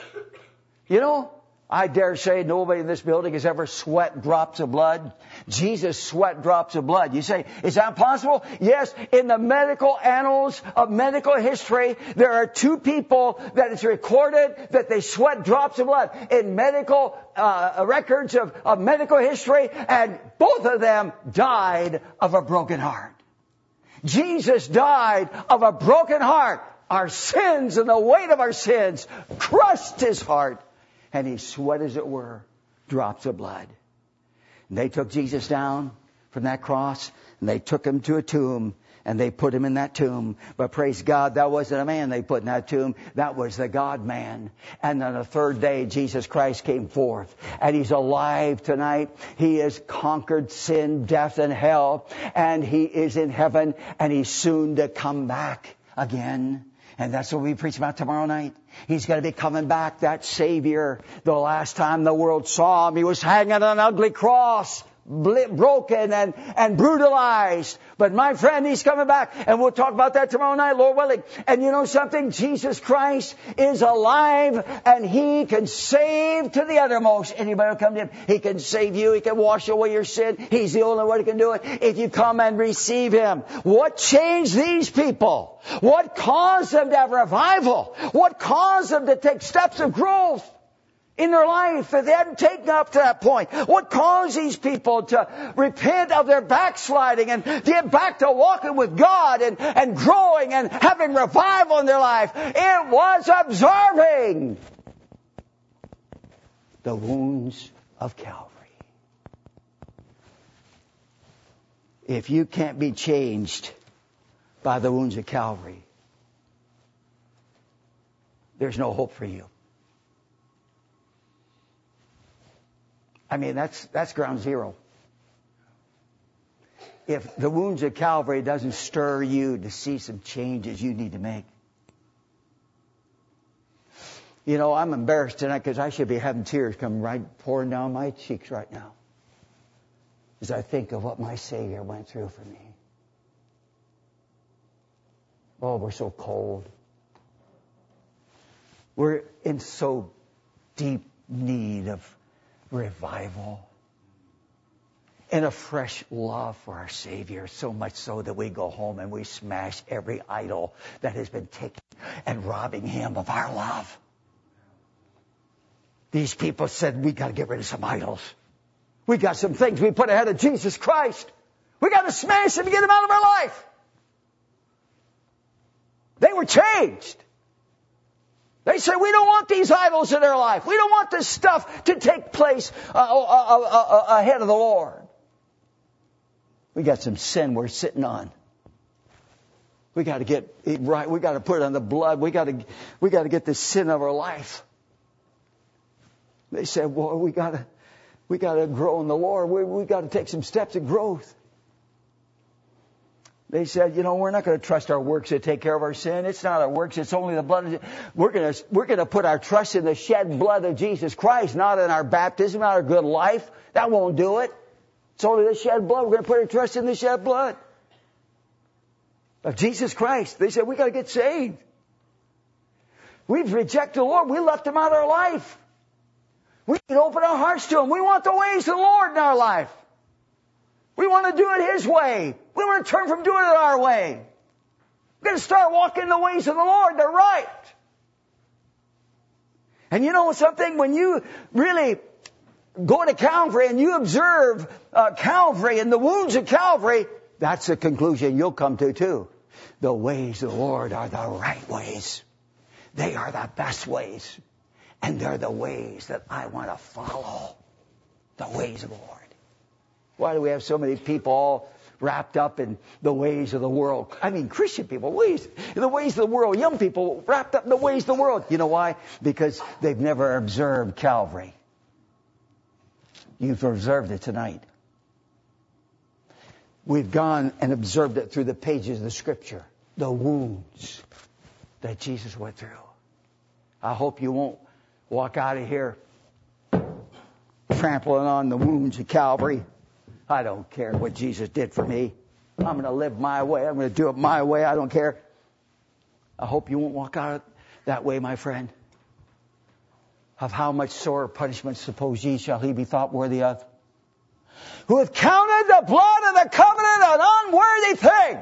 I dare say nobody in this building has ever sweat drops of blood. Jesus sweat drops of blood. You say, is that possible? Yes. In the medical annals of medical history, there are 2 people that it's recorded that they sweat drops of blood in medical records of medical history, and both of them died of a broken heart. Jesus died of a broken heart. Our sins and the weight of our sins crushed His heart. And He sweat, as it were, drops of blood. And they took Jesus down from that cross, and they took Him to a tomb, and they put Him in that tomb. But praise God, that wasn't a man they put in that tomb. That was the God-man. And on the 3rd day, Jesus Christ came forth. And He's alive tonight. He has conquered sin, death, and hell. And He is in heaven, and He's soon to come back again. And that's what we preach about tomorrow night. He's going to be coming back, that Savior. The last time the world saw Him, He was hanging on an ugly cross, broken and brutalized. But my friend, He's coming back. And we'll talk about that tomorrow night, Lord willing. And you know something? Jesus Christ is alive, and He can save to the uttermost. Anybody will come to Him. He can save you. He can wash away your sin. He's the only one who can do it if you come and receive Him. What changed these people? What caused them to have revival? What caused them to take steps of growth in their life that they hadn't taken up to that point? What caused these people to repent of their backsliding and get back to walking with God and growing and having revival in their life? It was observing the wounds of Calvary. If you can't be changed by the wounds of Calvary, there's no hope for you. I mean, that's ground zero. If the wounds of Calvary doesn't stir you to see some changes you need to make. I'm embarrassed tonight because I should be having tears come pouring down my cheeks right now as I think of what my Savior went through for me. Oh, we're so cold. We're in so deep need of revival and a fresh love for our Savior, so much so that we go home and we smash every idol that has been taken and robbing Him of our love. These people said, we got to get rid of some idols. We got some things we put ahead of Jesus Christ. We got to smash them and get them out of our life. They were changed. They said, we don't want these idols in our life. We don't want this stuff to take place ahead of the Lord. We got some sin we're sitting on. We got to get it right. We got to put it on the blood. We got to get the sin of our life. They said, well, we got to grow in the Lord. We got to take some steps of growth. They said, we're not going to trust our works to take care of our sin. It's not our works. It's only the blood. We're going to put our trust in the shed blood of Jesus Christ, not in our baptism, not our good life. That won't do it. It's only the shed blood. We're going to put our trust in the shed blood of Jesus Christ. They said, we got to get saved. We've rejected the Lord. We left Him out of our life. We can open our hearts to Him. We want the ways of the Lord in our life. We want to do it His way. We want to turn from doing it our way. We're going to start walking the ways of the Lord. They're right. And you know something? When you really go to Calvary and you observe Calvary and the wounds of Calvary, that's the conclusion you'll come to too. The ways of the Lord are the right ways. They are the best ways. And they're the ways that I want to follow. The ways of the Lord. Why do we have so many people all wrapped up in the ways of the world? I mean, Christian people, the ways of the world. Young people wrapped up in the ways of the world. You know why? Because they've never observed Calvary. You've observed it tonight. We've gone and observed it through the pages of the Scripture. The wounds that Jesus went through. I hope you won't walk out of here trampling on the wounds of Calvary. I don't care what Jesus did for me. I'm going to live my way. I'm going to do it my way. I don't care. I hope you won't walk out that way, my friend. Of how much sore punishment suppose ye shall he be thought worthy of? Who hath counted the blood of the covenant an unworthy thing.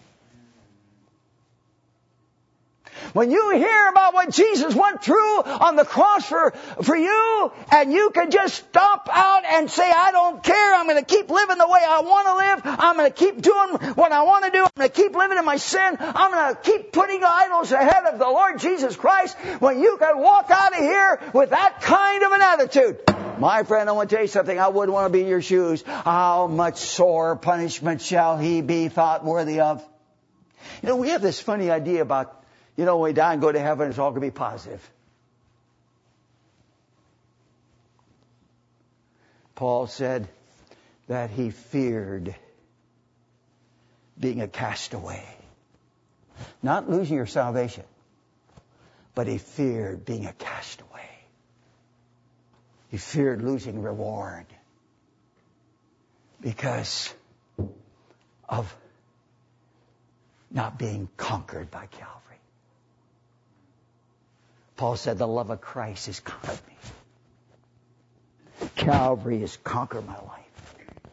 When you hear about what Jesus went through on the cross for you, and you can just stop out and say, I don't care, I'm going to keep living the way I want to live, I'm going to keep doing what I want to do, I'm going to keep living in my sin, I'm going to keep putting idols ahead of the Lord Jesus Christ, when you can walk out of here with that kind of an attitude. My friend, I want to tell you something, I wouldn't want to be in your shoes. How much sore punishment shall he be thought worthy of? We have this funny idea about, when we die and go to heaven, it's all going to be positive. Paul said that he feared being a castaway. Not losing your salvation, but he feared being a castaway. He feared losing reward because of not being conquered by Calvary. Paul said, the love of Christ has conquered me. Calvary has conquered my life.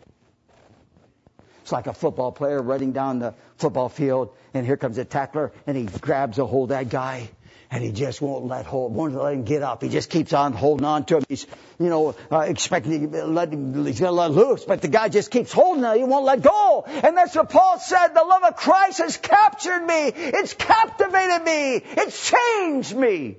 It's like a football player running down the football field, and here comes a tackler, and he grabs a hold of that guy, and he just won't let him get up. He just keeps on holding on to him. He's, expecting to let him, he's going to let loose, but the guy just keeps holding him. He won't let go. And that's what Paul said. The love of Christ has captured me. It's captivated me. It's changed me.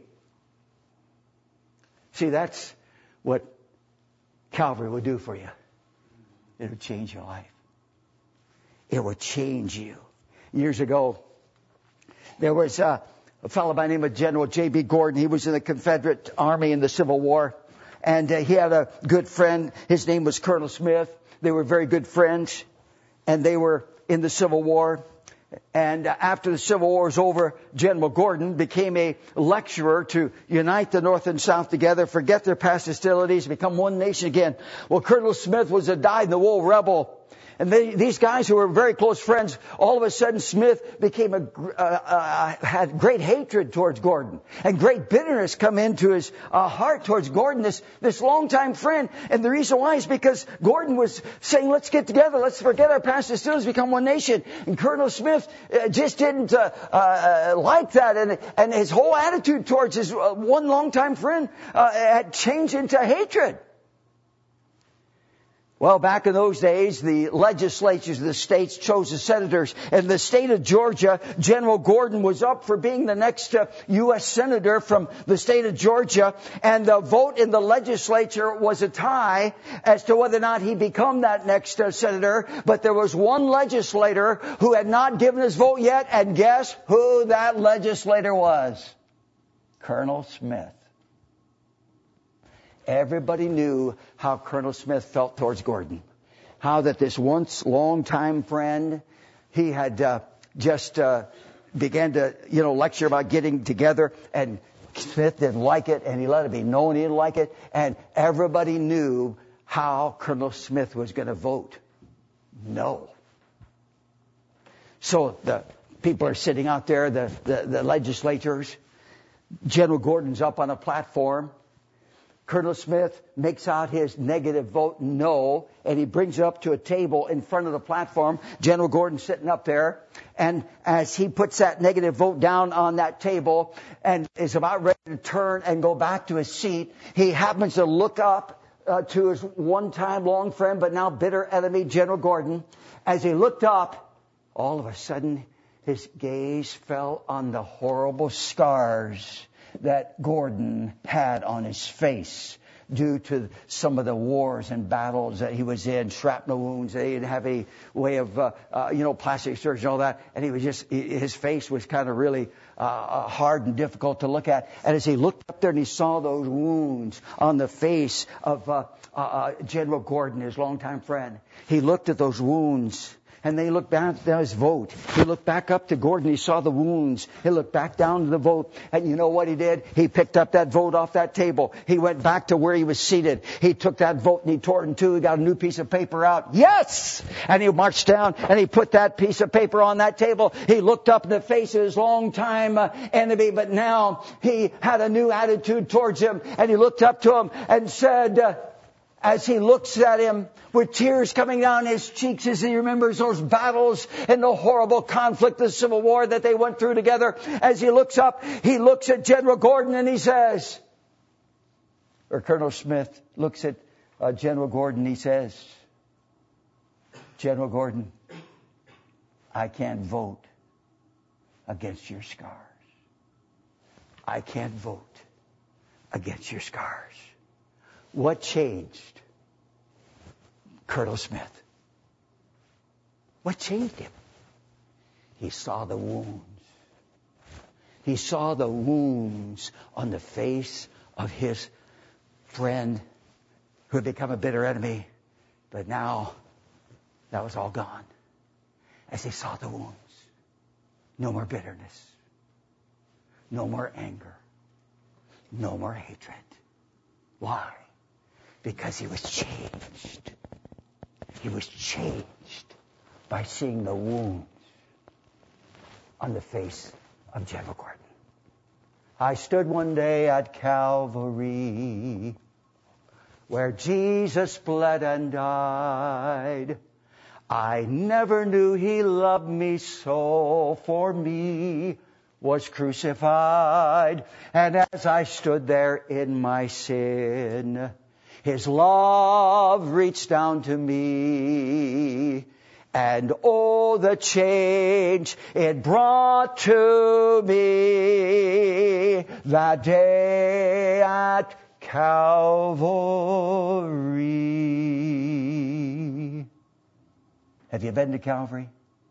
See, that's what Calvary will do for you. It will change your life. It will change you. Years ago, there was a fellow by the name of General J.B. Gordon. He was in the Confederate Army in the Civil War. And he had a good friend. His name was Colonel Smith. They were very good friends. And they were in the Civil War. And after the Civil War was over, General Gordon became a lecturer to unite the North and South together, forget their past hostilities, become one nation again. Well, Colonel Smith was a dyed-in-the-wool rebel. And these guys who were very close friends, all of a sudden Smith became had great hatred towards Gordon. And great bitterness come into his heart towards Gordon, this longtime friend. And the reason why is because Gordon was saying, let's get together, let's forget our past hostilities, become one nation. And Colonel Smith just didn't like that. And his whole attitude towards his one longtime friend had changed into hatred. Well, back in those days, the legislatures of the states chose the senators. In the state of Georgia, General Gordon was up for being the next U.S. senator from the state of Georgia. And the vote in the legislature was a tie as to whether or not he become that next senator. But there was one legislator who had not given his vote yet. And guess who that legislator was? Colonel Smith. Everybody knew how Colonel Smith felt towards Gordon. How that this once long-time friend, he had just began to, lecture about getting together, and Smith didn't like it, and he let it be known he didn't like it, and everybody knew how Colonel Smith was going to vote. No. So the people are sitting out there, the legislators. General Gordon's up on a platform. Colonel Smith makes out his negative vote, no, and he brings it up to a table in front of the platform. General Gordon sitting up there, and as he puts that negative vote down on that table and is about ready to turn and go back to his seat, he happens to look up to his one-time long friend but now bitter enemy, General Gordon. As he looked up, all of a sudden his gaze fell on the horrible scars that Gordon had on his face due to some of the wars and battles that he was in, shrapnel wounds. They didn't have a way of, plastic surgery and all that. And his face was kind of really hard and difficult to look at. And as he looked up there and he saw those wounds on the face of General Gordon, his longtime friend, he looked at those wounds. And then he looked down at his vote. He looked back up to Gordon. He saw the wounds. He looked back down to the vote. And you know what he did? He picked up that vote off that table. He went back to where he was seated. He took that vote and he tore it in two. He got a new piece of paper out. Yes! And he marched down and he put that piece of paper on that table. He looked up in the face of his longtime enemy, but now he had a new attitude towards him. And he looked up to him and said, as he looks at him with tears coming down his cheeks as he remembers those battles and the horrible conflict, the Civil War that they went through together. As he looks up, he looks at General Gordon and he says, or Colonel Smith looks at General Gordon, he says, General Gordon, I can't vote against your scars. I can't vote against your scars. What changed Colonel Smith? What changed him? He saw the wounds. He saw the wounds on the face of his friend who had become a bitter enemy. But now, that was all gone. As he saw the wounds, no more bitterness, no more anger, no more hatred. Why? Because he was changed. He was changed by seeing the wounds on the face of General Gordon. I stood one day at Calvary, where Jesus bled and died. I never knew he loved me so, for me was crucified. And as I stood there in my sin, his love reached down to me. And oh, the change it brought to me that day at Calvary. Have you been to Calvary?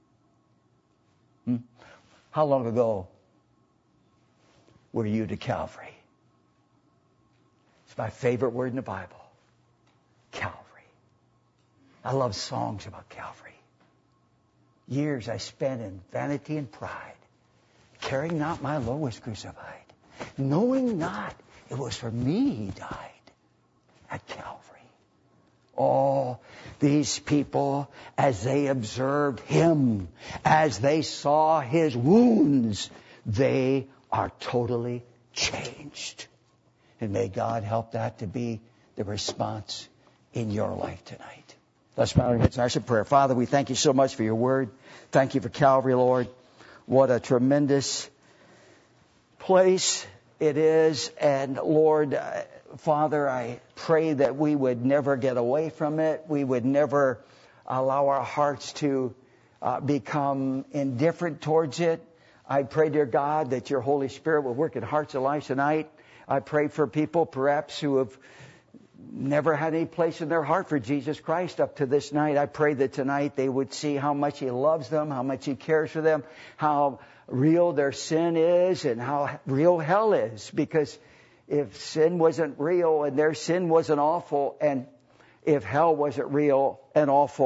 How long ago were you to Calvary? It's my favorite word in the Bible. Calvary. I love songs about Calvary. Years I spent in vanity and pride, carrying not my Lord was crucified, knowing not it was for me he died at Calvary. Oh, these people, as they observed him, as they saw his wounds, they are totally changed. And may God help that to be the response in your life tonight. Let's bow our heads and ask a prayer. Father, we thank you so much for your word. Thank you for Calvary, Lord. What a tremendous place it is. And Lord, Father, I pray that we would never get away from it. We would never allow our hearts to become indifferent towards it. I pray, dear God, that your Holy Spirit will work in hearts and lives tonight. I pray for people perhaps who have never had any place in their heart for Jesus Christ up to this night. I pray that tonight they would see how much he loves them, how much he cares for them, how real their sin is and how real hell is. Because if sin wasn't real and their sin wasn't awful, and if hell wasn't real and awful,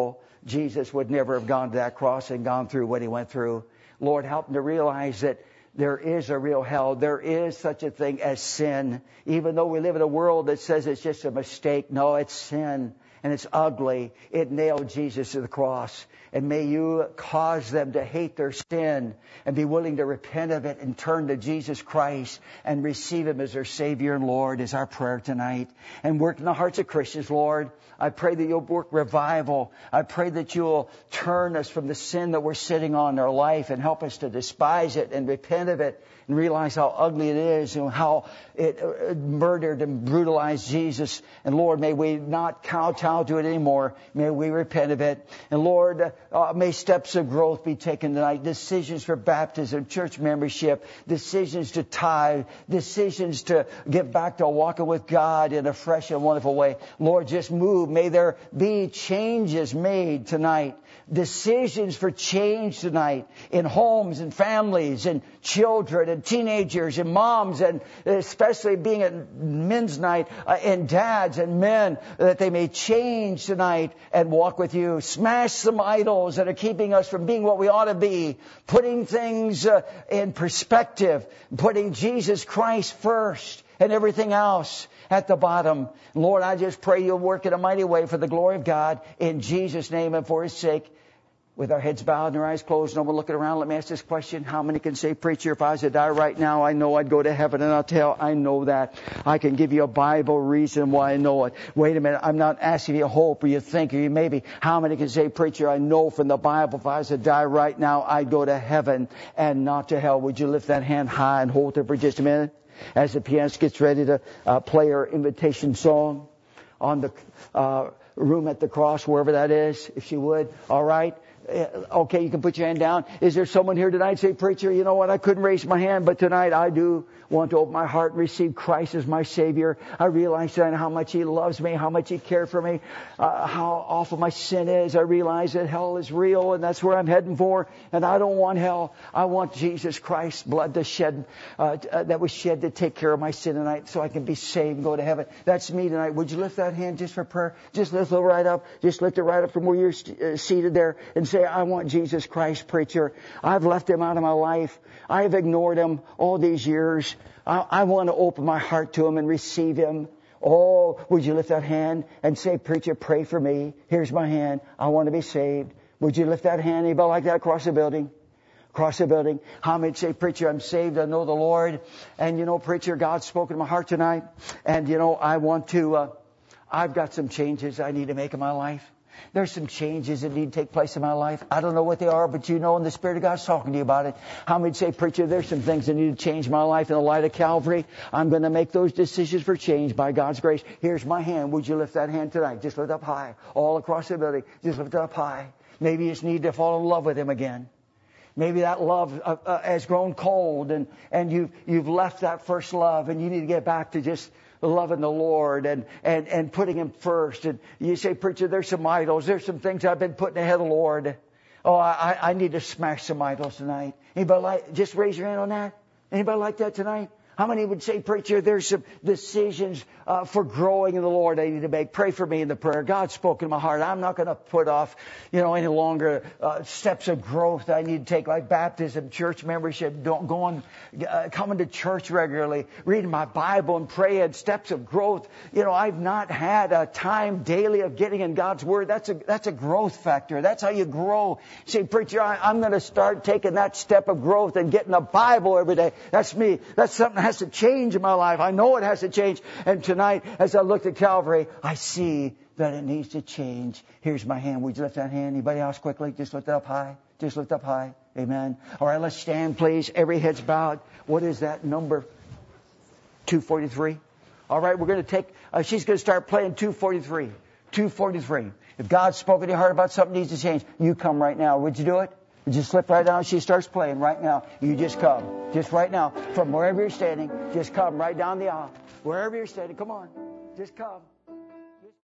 Jesus would never have gone to that cross and gone through what he went through. Lord, help them to realize that there is a real hell. There is such a thing as sin. Even though we live in a world that says it's just a mistake. No, it's sin. And it's ugly. It nailed Jesus to the cross. And may you cause them to hate their sin and be willing to repent of it and turn to Jesus Christ and receive Him as their Savior and Lord is our prayer tonight. And work in the hearts of Christians, Lord. I pray that you'll work revival. I pray that you'll turn us from the sin that we're sitting on in our life and help us to despise it and repent of it and realize how ugly it is and how it murdered and brutalized Jesus. And Lord, may we not kowtow to it anymore. May we repent of it. And Lord, may steps of growth be taken tonight. Decisions for baptism, church membership, decisions to tithe, decisions to get back to walking with God in a fresh and wonderful way. Lord, just move. May there be changes made tonight. Decisions for change tonight in homes and families and children and teenagers and moms, and especially being at men's night and dads and men, that they may change tonight and walk with you. Smash some idols that are keeping us from being what we ought to be, putting things in perspective, putting Jesus Christ first and everything else at the bottom. Lord, I just pray you'll work in a mighty way for the glory of God in Jesus' name and for His sake. With our heads bowed and our eyes closed, no one looking around, let me ask this question. How many can say, preacher, if I was to die right now, I know I'd go to heaven? And I'll tell, I know that. I can give you a Bible reason why I know it. Wait a minute, I'm not asking you hope or you think or you maybe. How many can say, preacher, I know from the Bible if I was to die right now, I'd go to heaven and not to hell? Would you lift that hand high and hold it for just a minute as the pianist gets ready to play her invitation song on the room at the cross, wherever that is, if she would. All right. Okay, you can put your hand down. Is there someone here tonight say, preacher, you know what, I couldn't raise my hand, but tonight I do want to open my heart and receive Christ as my Savior. I realize tonight how much He loves me, how much He cared for me, how awful my sin is. I realize that hell is real and that's where I'm heading for. And I don't want hell. I want Jesus Christ's blood to shed, that was shed to take care of my sin tonight so I can be saved and go to heaven. That's me tonight. Would you lift that hand just for prayer? Just lift it right up. Just lift it right up from where you're seated there and say, I want Jesus Christ, preacher. I've left Him out of my life. I have ignored Him all these years. I want to open my heart to Him and receive Him. Oh, would you lift that hand and say, preacher, pray for me. Here's my hand. I want to be saved. Would you lift that hand? Anybody like that across the building? Across the building. How many say, preacher, I'm saved. I know the Lord. And you know, preacher, God's spoken to my heart tonight. And you know, I want to, I've got some changes I need to make in my life. There's some changes that need to take place in my life. I don't know what they are, but you know, and the Spirit of God's talking to you about it. How many say, preacher, there's some things that need to change my life in the light of Calvary. I'm going to make those decisions for change by God's grace. Here's my hand. Would you lift that hand tonight? Just lift it up high. All across the building. Just lift it up high. Maybe you just need to fall in love with Him again. Maybe that love has grown cold and you've left that first love and you need to get back to just loving the Lord and putting Him first. And you say, preacher, there's some idols. There's some things I've been putting ahead of the Lord. Oh, I need to smash some idols tonight. Anybody just raise your hand on that? Anybody like that tonight? How many would say, preacher, there's some decisions for growing in the Lord I need to make? Pray for me in the prayer. God's spoken to my heart. I'm not going to put off, any longer steps of growth that I need to take, like baptism, church membership, coming to church regularly, reading my Bible and praying, steps of growth. I've not had a time daily of getting in God's Word. That's a growth factor. That's how you grow. You say, preacher, I'm going to start taking that step of growth and getting the Bible every day. That's me. That's something that has to change in my life. I know it has to change. And tonight, as I looked at Calvary, I see that it needs to change. Here's my hand. Would you lift that hand? Anybody else quickly? Just lift it up high. Just lift up high. Amen. All right, let's stand, please. Every head's bowed. What is that number? 243. All right, we're going to take, she's going to start playing 243. 243. If God's spoken to your heart about something needs to change, you come right now. Would you do it? Just slip right down. She starts playing right now. You just come. Just right now. From wherever you're standing, just come right down the aisle. Wherever you're standing, come on. Just come.